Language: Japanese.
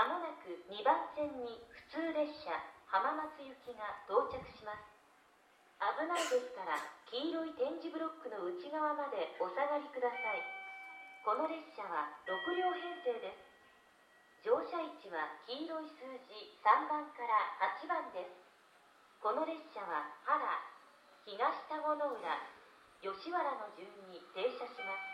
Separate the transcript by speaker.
Speaker 1: まもなく2番線に普通列車浜松行きが到着します。危ないですから黄色い点字ブロックの内側までお下がりください。この列車は6両編成です。乗車位置は黄色い数字3番から8番です。この列車は原、東田子の浦、吉原の順に停車します。